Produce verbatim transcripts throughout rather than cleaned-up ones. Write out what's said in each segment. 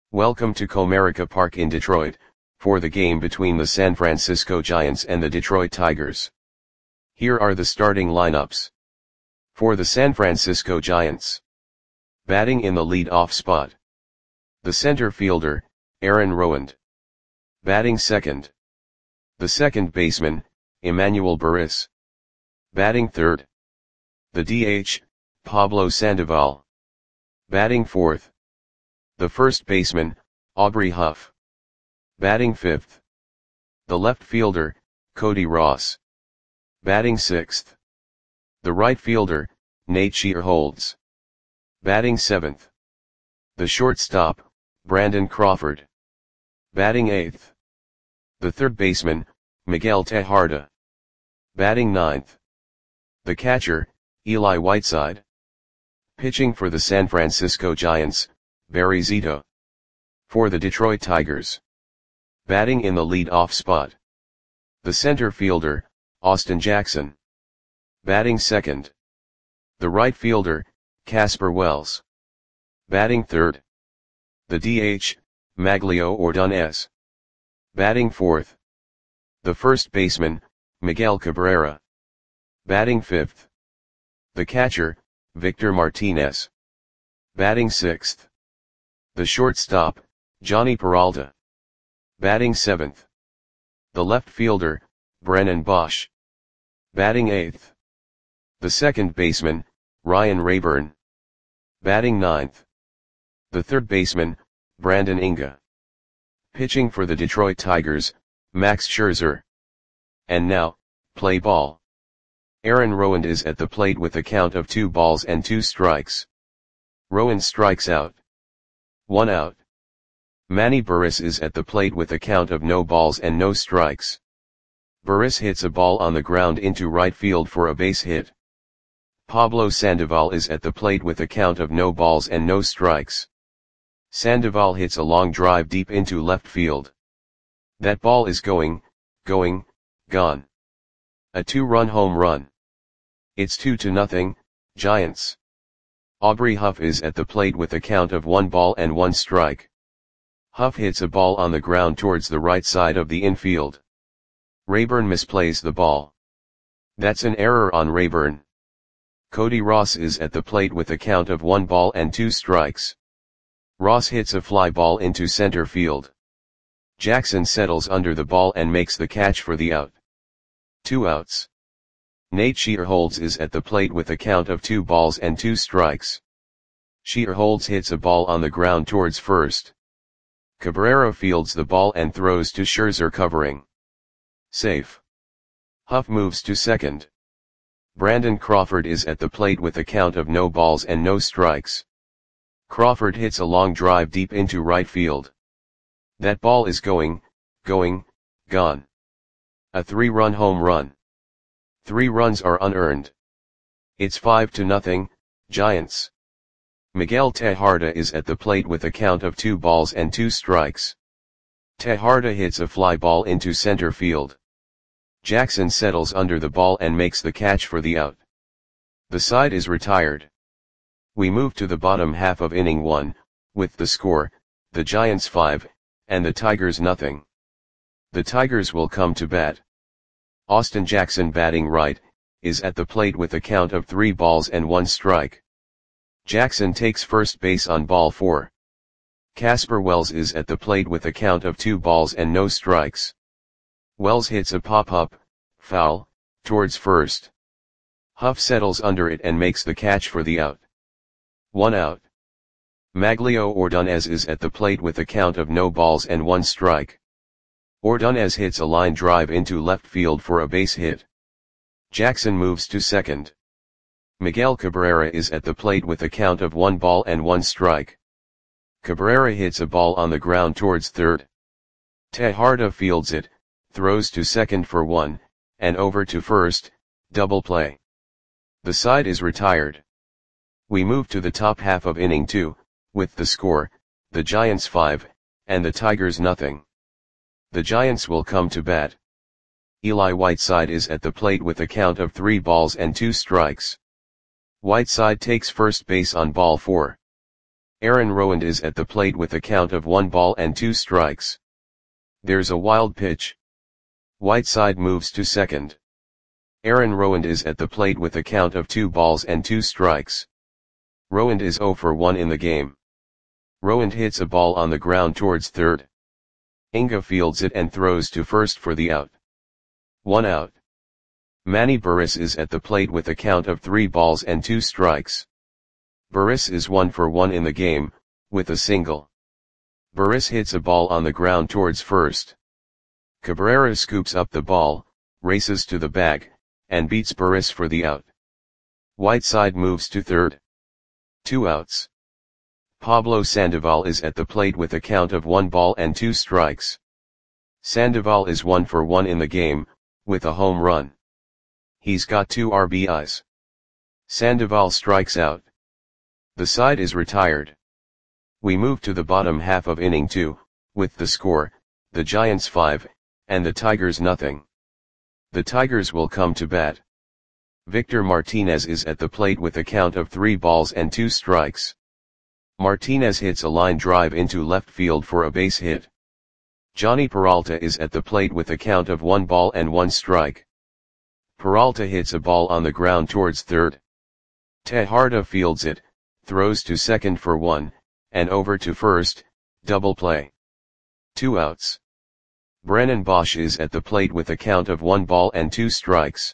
Welcome to Comerica Park in Detroit, for the game between the San Francisco Giants and the Detroit Tigers. Here are the starting lineups. For the San Francisco Giants. Batting in the lead-off spot. The center fielder, Aaron Rowand. Batting second. The second baseman, Emmanuel Burris. Batting third. The D H, Pablo Sandoval. Batting fourth. The first baseman, Aubrey Huff. Batting fifth. The left fielder, Cody Ross. Batting sixth. The right fielder, Nate Shearholtz. Batting seventh. The shortstop, Brandon Crawford. Batting eighth. The third baseman, Miguel Tejada. Batting ninth. The catcher, Eli Whiteside. Pitching for the San Francisco Giants, Barry Zito. For the Detroit Tigers. Batting in the lead-off spot. The center fielder, Austin Jackson. Batting second. The right fielder, Casper Wells. Batting third. The D H, Maglio Ordonez. Batting fourth. The first baseman, Miguel Cabrera. Batting fifth. The catcher, Victor Martinez. Batting sixth. The shortstop, Johnny Peralta. Batting seventh. The left fielder, Brennan Bosch. Batting eighth. The second baseman, Ryan Rayburn. Batting ninth. The third baseman, Brandon Inga. Pitching for the Detroit Tigers, Max Scherzer. And now, play ball. Aaron Rowand is at the plate with a count of two balls and two strikes. Rowand strikes out. One out. Manny Burris is at the plate with a count of no balls and no strikes. Burris hits a ball on the ground into right field for a base hit. Pablo Sandoval is at the plate with a count of no balls and no strikes. Sandoval hits a long drive deep into left field. That ball is going, going, gone. A two-run home run. It's two to nothing, Giants. Aubrey Huff is at the plate with a count of one ball and one strike. Huff hits a ball on the ground towards the right side of the infield. Rayburn misplays the ball. That's an error on Rayburn. Cody Ross is at the plate with a count of one ball and two strikes. Ross hits a fly ball into center field. Jackson settles under the ball and makes the catch for the out. Two outs. Nate Shearholtz is at the plate with a count of two balls and two strikes. Shearholtz hits a ball on the ground towards first. Cabrera fields the ball and throws to Scherzer covering. Safe. Huff moves to second. Brandon Crawford is at the plate with a count of no balls and no strikes. Crawford hits a long drive deep into right field. That ball is going, going, gone. A three-run home run. Three runs are unearned. It's five to nothing, Giants. Miguel Tejada is at the plate with a count of two balls and two strikes. Tejada hits a fly ball into center field. Jackson settles under the ball and makes the catch for the out. The side is retired. We move to the bottom half of inning one, with the score, the Giants five, and the Tigers nothing. The Tigers will come to bat. Austin Jackson, batting right, is at the plate with a count of three balls and one strike. Jackson takes first base on ball four. Casper Wells is at the plate with a count of two balls and no strikes. Wells hits a pop-up, foul, towards first. Huff settles under it and makes the catch for the out. One out. Maglio Ordonez is at the plate with a count of no balls and one strike. Ordonez hits a line drive into left field for a base hit. Jackson moves to second. Miguel Cabrera is at the plate with a count of one ball and one strike. Cabrera hits a ball on the ground towards third. Tejada fields it, throws to second for one, and over to first, double play. The side is retired. We move to the top half of inning two, with the score, the Giants five, and the Tigers nothing. The Giants will come to bat. Eli Whiteside is at the plate with a count of three balls and two strikes. Whiteside takes first base on ball four. Aaron Rowand is at the plate with a count of one ball and two strikes. There's a wild pitch. Whiteside moves to second. Aaron Rowand is at the plate with a count of two balls and two strikes. Rowand is zero for one in the game. Rowand hits a ball on the ground towards third. Inga fields it and throws to first for the out. One out. Manny Burris is at the plate with a count of three balls and two strikes. Burris is one for one in the game, with a single. Burris hits a ball on the ground towards first. Cabrera scoops up the ball, races to the bag, and beats Burris for the out. Whiteside moves to third. Two outs. Pablo Sandoval is at the plate with a count of one ball and two strikes. Sandoval is one for one in the game, with a home run. He's got two R B Is. Sandoval strikes out. The side is retired. We move to the bottom half of inning two, with the score, the Giants five, and the Tigers nothing. The Tigers will come to bat. Victor Martinez is at the plate with a count of three balls and two strikes. Martinez hits a line drive into left field for a base hit. Johnny Peralta is at the plate with a count of one ball and one strike. Peralta hits a ball on the ground towards third. Tejada fields it, throws to second for one, and over to first, double play. Two outs. Brennan Bosch is at the plate with a count of one ball and two strikes.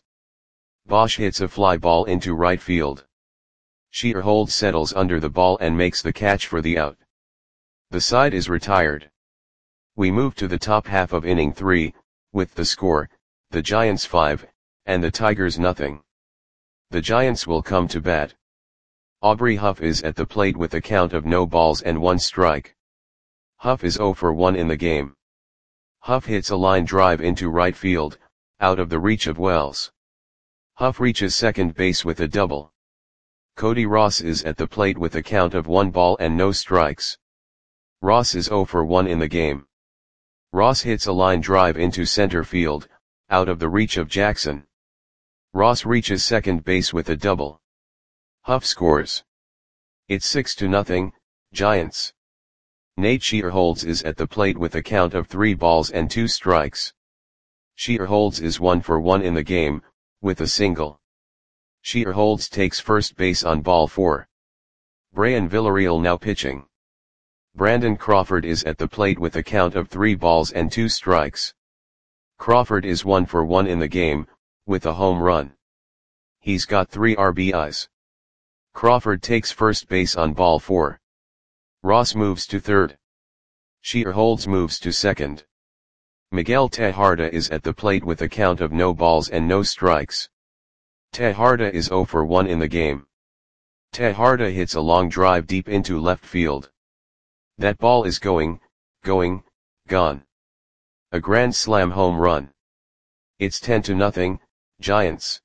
Bosch hits a fly ball into right field. Shearholtz settles under the ball and makes the catch for the out. The side is retired. We move to the top half of inning three, with the score, the Giants five, and the Tigers nothing. The Giants will come to bat. Aubrey Huff is at the plate with a count of no balls and one strike. Huff is zero for one in the game. Huff hits a line drive into right field, out of the reach of Wells. Huff reaches second base with a double. Cody Ross is at the plate with a count of one ball and no strikes. Ross is zero for one in the game. Ross hits a line drive into center field, out of the reach of Jackson. Ross reaches second base with a double. Huff scores. It's six to nothing, Giants. Nate Shearholtz is at the plate with a count of three balls and two strikes. Shearholtz is one for one in the game, with a single. Shearholtz takes first base on ball four. Brian Villarreal now pitching. Brandon Crawford is at the plate with a count of three balls and two strikes. Crawford is one for one in the game, with a home run. He's got three R B Is. Crawford takes first base on ball four. Ross moves to third. Shearholtz moves to second. Miguel Tejada is at the plate with a count of no balls and no strikes. Tejada is zero for one in the game. Tejada hits a long drive deep into left field. That ball is going, going, gone. A grand slam home run. It's ten to nothing, Giants.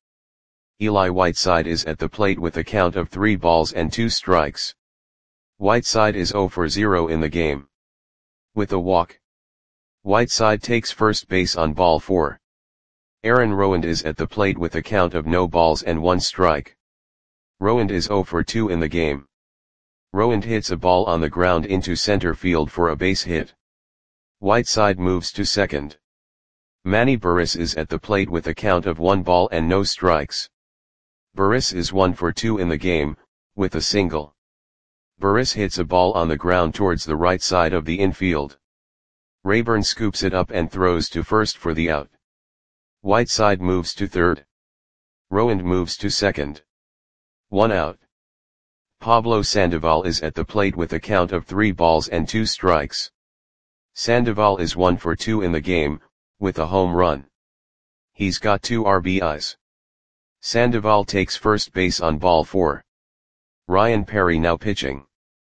Eli Whiteside is at the plate with a count of three balls and two strikes. Whiteside is zero for zero in the game. With a walk. Whiteside takes first base on ball four. Aaron Rowand is at the plate with a count of no balls and one strike. Rowand is zero for two in the game. Rowand hits a ball on the ground into center field for a base hit. Whiteside moves to second. Manny Burris is at the plate with a count of one ball and no strikes. Burris is one for two in the game, with a single. Burris hits a ball on the ground towards the right side of the infield. Rayburn scoops it up and throws to first for the out. Whiteside moves to third. Rowand moves to second. One out. Pablo Sandoval is at the plate with a count of three balls and two strikes. Sandoval is one for two in the game, with a home run. He's got two R B Is. Sandoval takes first base on ball four. Ryan Perry now pitching.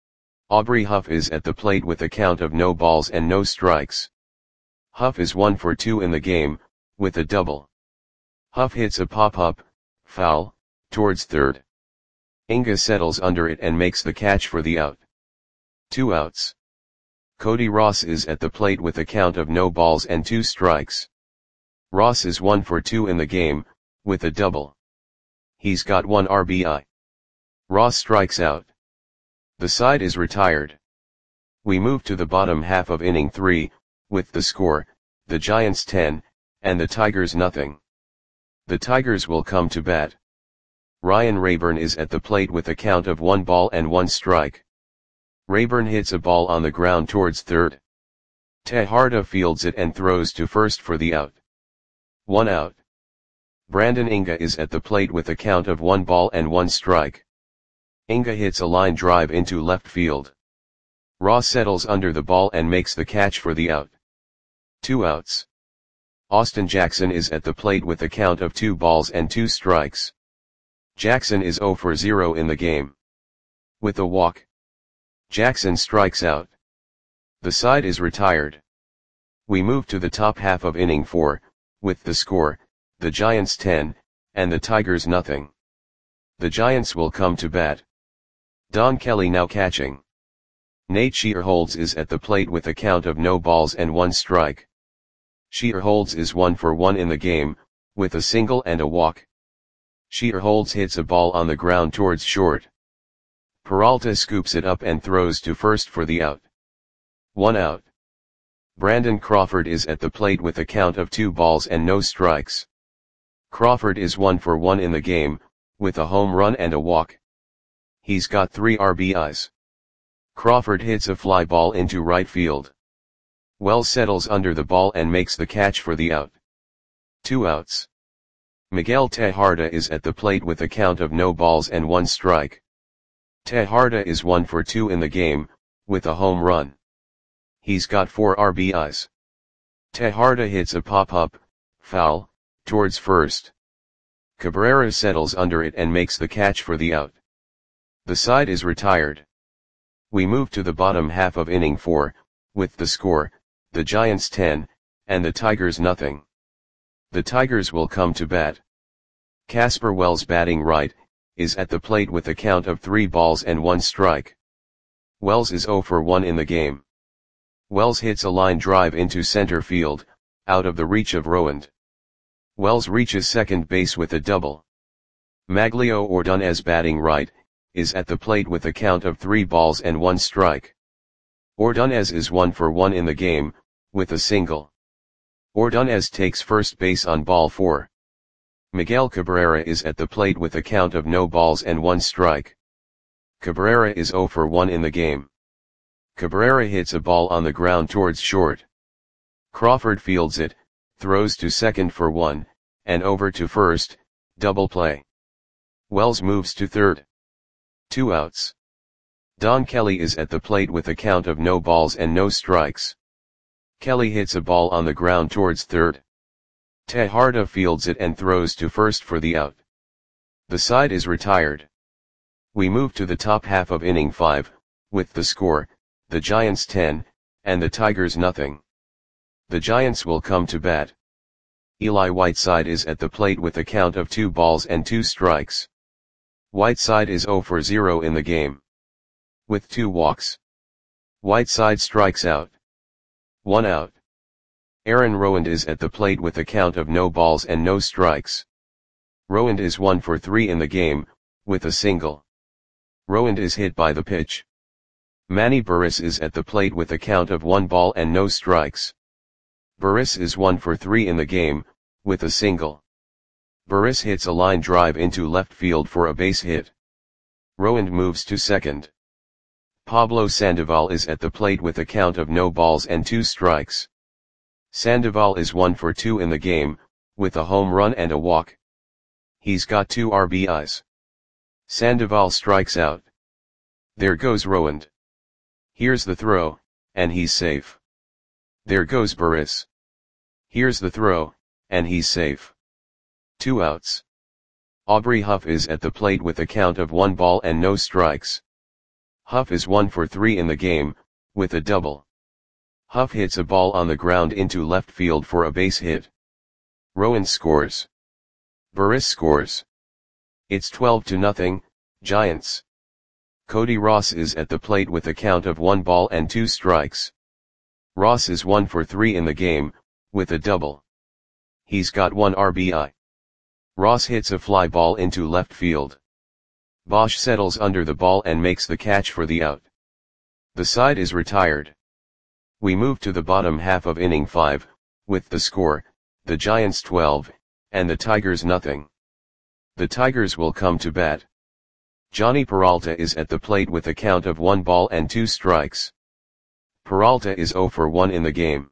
Aubrey Huff is at the plate with a count of no balls and no strikes. Huff is one for two in the game, with a double. Huff hits a pop-up, foul, towards third. Inga settles under it and makes the catch for the out. Two outs. Cody Ross is at the plate with a count of no balls and two strikes. Ross is one for two in the game, with a double. He's got one R B I. Ross strikes out. The side is retired. We move to the bottom half of inning three, with the score, the Giants ten, and the Tigers nothing. The Tigers will come to bat. Ryan Rayburn is at the plate with a count of one ball and one strike. Rayburn hits a ball on the ground towards third. Tejada fields it and throws to first for the out. One out. Brandon Inga is at the plate with a count of one ball and one strike. Inga hits a line drive into left field. Ross settles under the ball and makes the catch for the out. Two outs. Austin Jackson is at the plate with a count of two balls and two strikes. Jackson is zero for zero in the game. With a walk, Jackson strikes out. The side is retired. We move to the top half of inning four, with the score, the Giants ten, and the Tigers nothing. The Giants will come to bat. Don Kelly now catching. Nate Shearholtz is at the plate with a count of no balls and one strike. Shearholtz is one for one in the game, with a single and a walk. Shearholtz hits a ball on the ground towards short. Peralta scoops it up and throws to first for the out. One out. Brandon Crawford is at the plate with a count of two balls and no strikes. Crawford is one for one in the game, with a home run and a walk. He's got three R B Is. Crawford hits a fly ball into right field. Wells settles under the ball and makes the catch for the out. Two outs. Miguel Tejada is at the plate with a count of no balls and one strike. Tejada is one for two in the game, with a home run. He's got four R B Is. Tejada hits a pop-up, foul, towards first. Cabrera settles under it and makes the catch for the out. The side is retired. We move to the bottom half of inning four, with the score, the Giants ten, and the Tigers nothing. The Tigers will come to bat. Casper Wells batting right, is at the plate with a count of three balls and one strike. Wells is zero for one in the game. Wells hits a line drive into center field, out of the reach of Rowand. Wells reaches second base with a double. Maglio Ordonez batting right, is at the plate with a count of three balls and one strike. Ordonez is one for one in the game, with a single. Ordonez takes first base on ball four. Miguel Cabrera is at the plate with a count of no balls and one strike. Cabrera is zero for one in the game. Cabrera hits a ball on the ground towards short. Crawford fields it, throws to second for one, and over to first, double play. Wells moves to third. Two outs. Don Kelly is at the plate with a count of no balls and no strikes. Kelly hits a ball on the ground towards third. Tejada fields it and throws to first for the out. The side is retired. We move to the top half of inning five, with the score, the Giants ten, and the Tigers nothing. The Giants will come to bat. Eli Whiteside is at the plate with a count of two balls and two strikes. Whiteside is zero for zero in the game. With two walks. Whiteside strikes out. One out. Aaron Rowand is at the plate with a count of no balls and no strikes. Rowand is one for three in the game, with a single. Rowand is hit by the pitch. Manny Burris is at the plate with a count of one ball and no strikes. Burris is one for three in the game, with a single. Burris hits a line drive into left field for a base hit. Rowand moves to second. Pablo Sandoval is at the plate with a count of no balls and two strikes. Sandoval is one for two in the game, with a home run and a walk. He's got two R B Is. Sandoval strikes out. There goes Rowand. Here's the throw, and he's safe. There goes Burris. Here's the throw, and he's safe. Two outs. Aubrey Huff is at the plate with a count of one ball and no strikes. Huff is one for three in the game, with a double. Huff hits a ball on the ground into left field for a base hit. Rowand scores. Burris scores. It's twelve to nothing, Giants. Cody Ross is at the plate with a count of one ball and two strikes. Ross is one for three in the game, with a double. He's got one R B I. Ross hits a fly ball into left field. Bosch settles under the ball and makes the catch for the out. The side is retired. We move to the bottom half of inning five, with the score, the Giants twelve, and the Tigers nothing. The Tigers will come to bat. Johnny Peralta is at the plate with a count of one ball and two strikes. Peralta is zero for one in the game.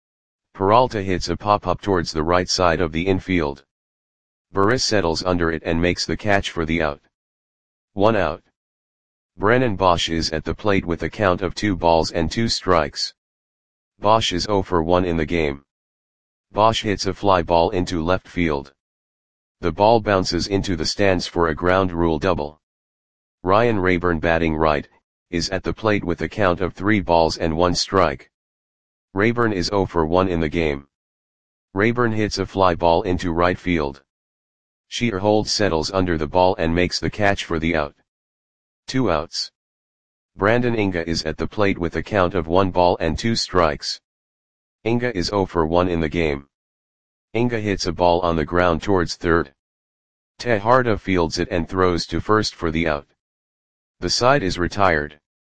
Peralta hits a pop-up towards the right side of the infield. Burris settles under it and makes the catch for the out. One out. Brennan Bosch is at the plate with a count of two balls and two strikes. Bosch is zero for one in the game. Bosch hits a fly ball into left field. The ball bounces into the stands for a ground rule double. Ryan Rayburn, batting right, is at the plate with a count of three balls and one strike. Rayburn is zero for one in the game. Rayburn hits a fly ball into right field. Shearholtz settles under the ball and makes the catch for the out. Two outs. Brandon Inga is at the plate with a count of one ball and two strikes. Inga is zero for one in the game. Inga hits a ball on the ground towards third. Tejada fields it and throws to first for the out. The side is retired.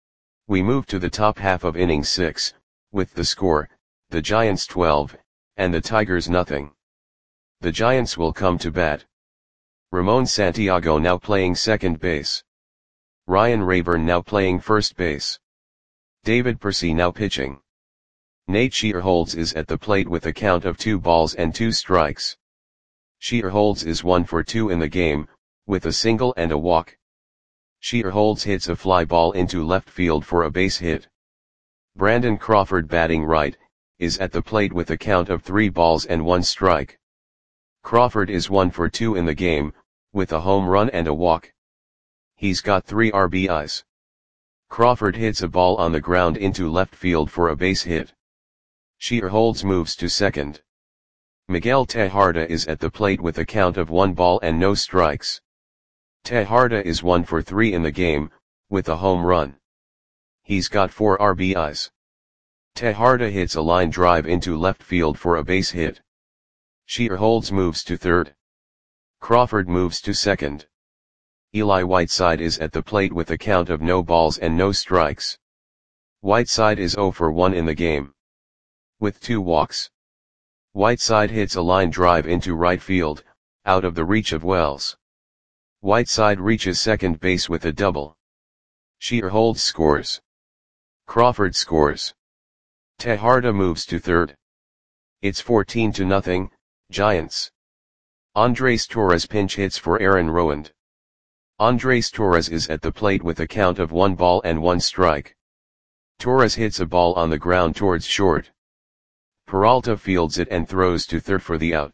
We move to the top half of inning six, with the score, the Giants twelve, and the Tigers nothing. The Giants will come to bat. Ramon Santiago now playing second base. Ryan Rayburn now playing first base. David Percy now pitching. Nate Shearholtz is at the plate with a count of two balls and two strikes. Shearholtz is one for two in the game, with a single and a walk. Shearholtz hits a fly ball into left field for a base hit. Brandon Crawford, batting right, is at the plate with a count of three balls and one strike. Crawford is one for two in the game, with a home run and a walk. He's got three R B Is. Crawford hits a ball on the ground into left field for a base hit. Shearholtz moves to second. Miguel Tejada is at the plate with a count of one ball and no strikes. Tejada is one for three in the game, with a home run. He's got four R B Is. Tejada hits a line drive into left field for a base hit. Shearholtz moves to third. Crawford moves to second. Eli Whiteside is at the plate with a count of no balls and no strikes. Whiteside is zero for one in the game, with two walks. Whiteside hits a line drive into right field, out of the reach of Wells. Whiteside reaches second base with a double. Shearholtz scores. Crawford scores. Tejada moves to third. It's fourteen to nothing, Giants. Andres Torres pinch hits for Aaron Rowand. Andres Torres is at the plate with a count of one ball and one strike. Torres hits a ball on the ground towards short. Peralta fields it and throws to third for the out.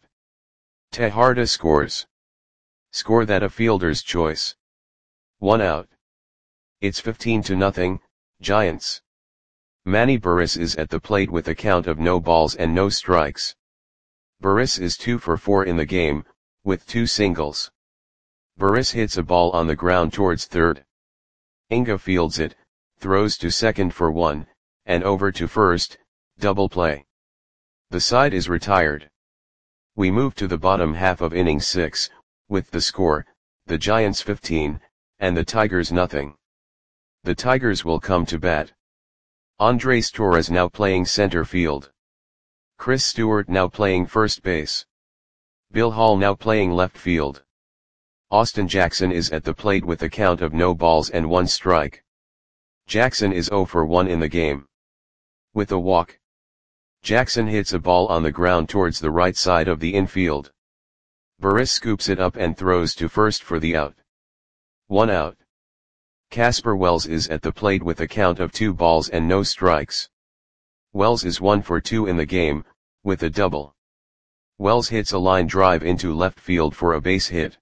Tejada scores. Score that a fielder's choice. One out. It's fifteen to nothing, Giants. Manny Burris is at the plate with a count of no balls and no strikes. Burris is two for four in the game, with two singles. Burris hits a ball on the ground towards third. Inga fields it, throws to second for one, and over to first, double play. The side is retired. We move to the bottom half of inning six, with the score, the Giants fifteen, and the Tigers nothing. The Tigers will come to bat. Andres Torres now playing center field. Chris Stewart now playing first base. Bill Hall now playing left field. Austin Jackson is at the plate with a count of no balls and one strike. Jackson is zero for one in the game, with a walk. Jackson hits a ball on the ground towards the right side of the infield. Burris scoops it up and throws to first for the out. One out. Casper Wells is at the plate with a count of two balls and no strikes. Wells is one for two in the game, with a double. Wells hits a line drive into left field for a base hit.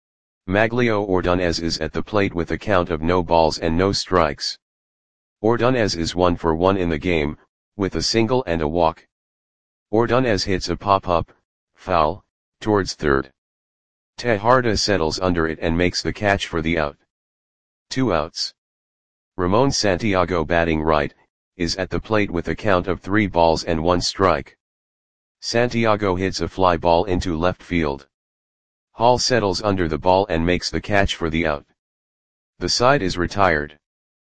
Maglio Ordonez is at the plate with a count of no balls and no strikes. Ordonez is one for one in the game, with a single and a walk. Ordonez hits a pop-up, foul, towards third. Tejada settles under it and makes the catch for the out. Two outs. Ramon Santiago, batting right, is at the plate with a count of three balls and one strike. Santiago hits a fly ball into left field. Hall settles under the ball and makes the catch for the out. The side is retired.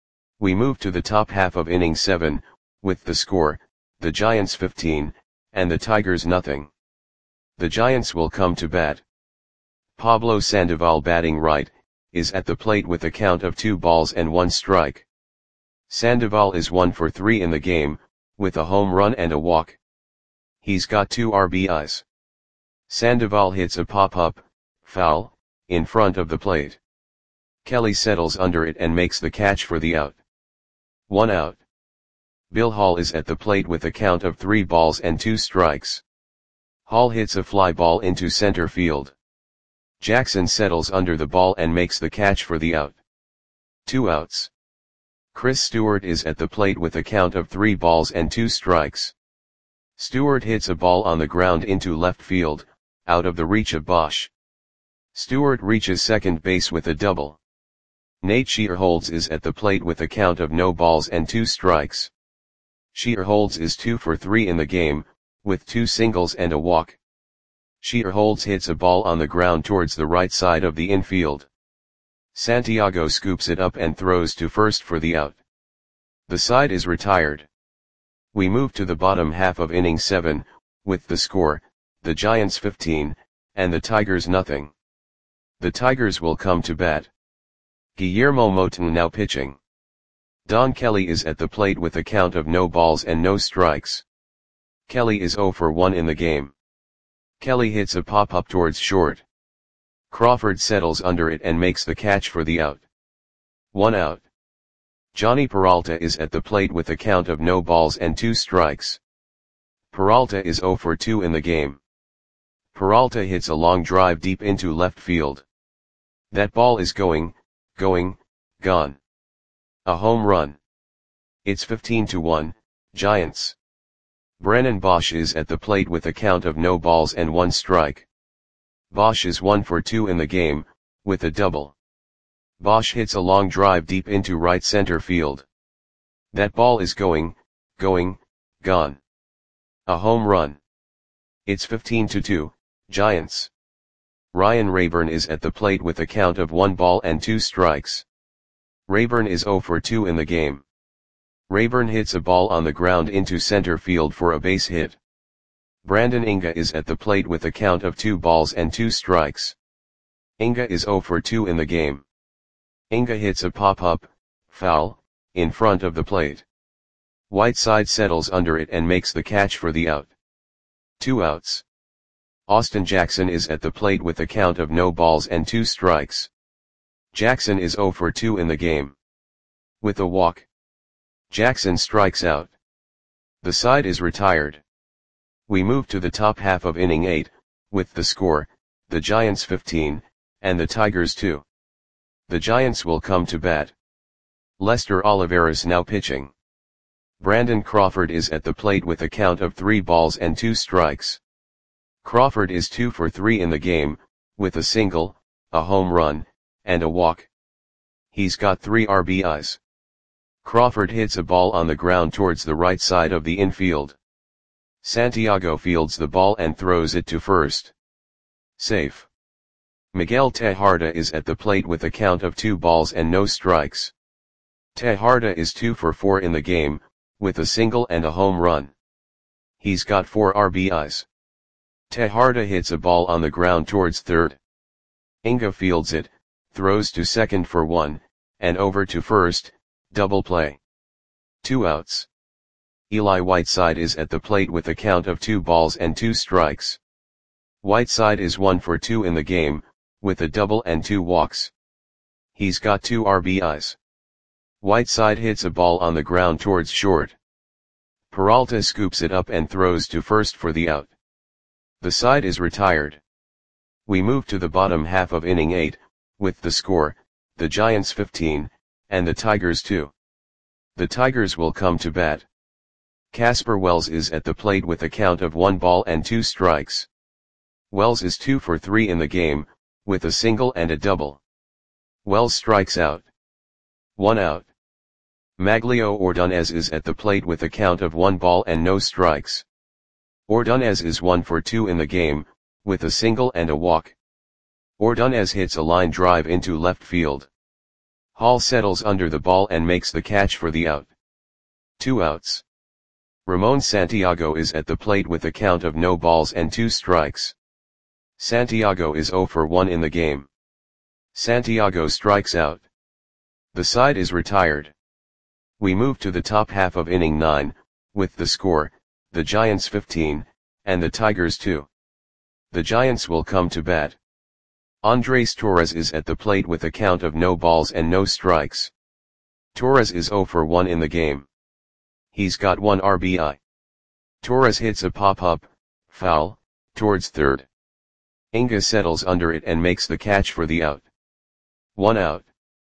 We move to the top half of inning seven, with the score, the Giants fifteen, and the Tigers nothing. The Giants will come to bat. Pablo Sandoval, batting right, is at the plate with a count of two balls and one strike. Sandoval is one for three in the game, with a home run and a walk. He's got two R B Is. Sandoval hits a pop-up, foul, in front of the plate. Kelly settles under it and makes the catch for the out. One out. Bill Hall is at the plate with a count of three balls and two strikes. Hall hits a fly ball into center field. Jackson settles under the ball and makes the catch for the out. Two outs. Chris Stewart is at the plate with a count of three balls and two strikes. Stewart hits a ball on the ground into left field, out of the reach of Bosch. Stewart reaches second base with a double. Nate Shearholtz is at the plate with a count of no balls and two strikes. Shearholtz is two for three in the game, with two singles and a walk. Shearholtz hits a ball on the ground towards the right side of the infield. Santiago scoops it up and throws to first for the out. The side is retired. We move to the bottom half of inning seven, with the score, the Giants fifteen, and the Tigers nothing. The Tigers will come to bat. Guillermo Moton now pitching. Don Kelly is at the plate with a count of no balls and no strikes. Kelly is zero for one in the game. Kelly hits a pop-up towards short. Crawford settles under it and makes the catch for the out. One out. Johnny Peralta is at the plate with a count of no balls and two strikes. Peralta is zero for two in the game. Peralta hits a long drive deep into left field. That ball is going, going, gone. A home run. It's fifteen to one, Giants. Brennan Bosch is at the plate with a count of no balls and one strike. Bosch is one for two in the game, with a double. Bosch hits a long drive deep into right center field. That ball is going, going, gone. A home run. It's fifteen to two, Giants. Ryan Rayburn is at the plate with a count of one ball and two strikes. Rayburn is zero for two in the game. Rayburn hits a ball on the ground into center field for a base hit. Brandon Inga is at the plate with a count of two balls and two strikes. Inga is zero for two in the game. Inga hits a pop-up, foul, in front of the plate. Whiteside settles under it and makes the catch for the out. Two outs. Austin Jackson is at the plate with a count of no balls and two strikes. Jackson is zero for two in the game. With a walk. Jackson strikes out. The side is retired. We move to the top half of inning eight, with the score, the Giants fifteen, and the Tigers two. The Giants will come to bat. Lester Olivares now pitching. Brandon Crawford is at the plate with a count of three balls and two strikes. Crawford is two for three in the game, with a single, a home run, and a walk. He's got three R B Is. Crawford hits a ball on the ground towards the right side of the infield. Santiago fields the ball and throws it to first. Safe. Miguel Tejada is at the plate with a count of two balls and no strikes. Tejada is two for four in the game, with a single and a home run. He's got four R B Is. Tejada hits a ball on the ground towards third. Inga fields it, throws to second for one, and over to first, double play. Two outs. Eli Whiteside is at the plate with a count of two balls and two strikes. Whiteside is one for two in the game, with a double and two walks. He's got two R B Is. Whiteside hits a ball on the ground towards short. Peralta scoops it up and throws to first for the out. The side is retired. We move to the bottom half of inning eight, with the score, the Giants fifteen, and the Tigers two. The Tigers will come to bat. Casper Wells is at the plate with a count of one ball and two strikes. Wells is two for three in the game, with a single and a double. Wells strikes out. One out. Maglio Ordonez is at the plate with a count of one ball and no strikes. Ordonez is one for two in the game, with a single and a walk. Ordonez hits a line drive into left field. Hall settles under the ball and makes the catch for the out. Two outs. Ramon Santiago is at the plate with a count of no balls and two strikes. Santiago is zero for one in the game. Santiago strikes out. The side is retired. We move to the top half of inning nine, with the score, the Giants fifteen, and the Tigers two. The Giants will come to bat. Andres Torres is at the plate with a count of no balls and no strikes. Torres is zero for one in the game. He's got one R B I. Torres hits a pop-up, foul, towards third. Inga settles under it and makes the catch for the out. One out.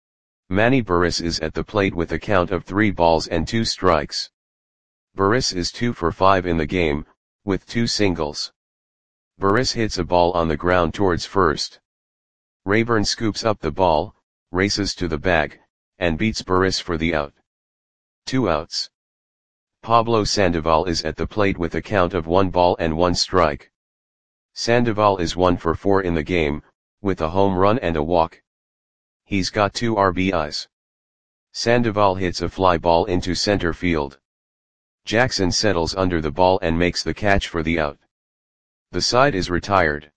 Manny Burris is at the plate with a count of three balls and two strikes. Burris is two for five in the game, with two singles. Burris hits a ball on the ground towards first. Rayburn scoops up the ball, races to the bag, and beats Burris for the out. Two outs. Pablo Sandoval is at the plate with a count of one ball and one strike. Sandoval is one for four in the game, with a home run and a walk. He's got two R B Is. Sandoval hits a fly ball into center field. Jackson settles under the ball and makes the catch for the out. The side is retired.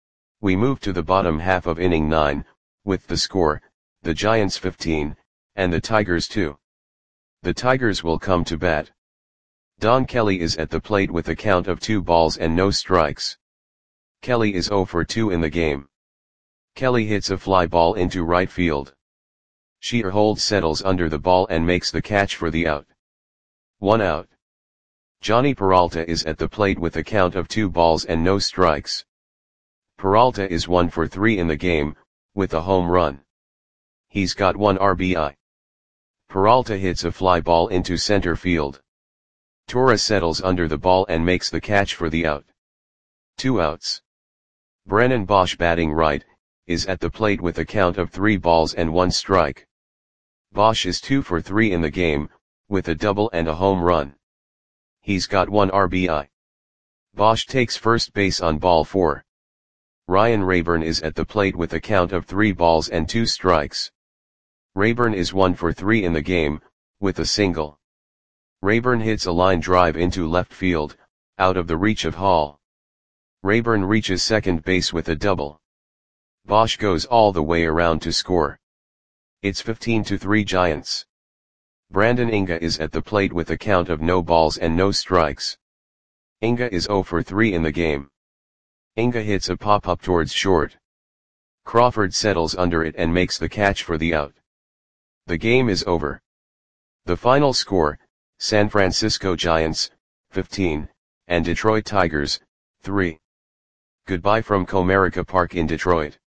We move to the bottom half of inning nine, with the score, the Giants fifteen, and the Tigers two. The Tigers will come to bat. Don Kelly is at the plate with a count of two balls and no strikes. Kelly is zero for two in the game. Kelly hits a fly ball into right field. Shearhold settles under the ball and makes the catch for the out. One out. Johnny Peralta is at the plate with a count of two balls and no strikes. Peralta is one for three in the game, with a home run. He's got one R B I. Peralta hits a fly ball into center field. Torres settles under the ball and makes the catch for the out. Two outs. Brennan Bosch, batting right, is at the plate with a count of three balls and one strike. Bosch is two for three in the game, with a double and a home run. He's got one R B I. Bosch takes first base on ball four. Ryan Rayburn is at the plate with a count of three balls and two strikes. Rayburn is one for three in the game, with a single. Rayburn hits a line drive into left field, out of the reach of Hall. Rayburn reaches second base with a double. Bosch goes all the way around to score. It's fifteen to three Giants. Brandon Inga is at the plate with a count of no balls and no strikes. Inga is zero for three in the game. Inga hits a pop-up towards short. Crawford settles under it and makes the catch for the out. The game is over. The final score, San Francisco Giants, fifteen, and Detroit Tigers, three. Goodbye from Comerica Park in Detroit.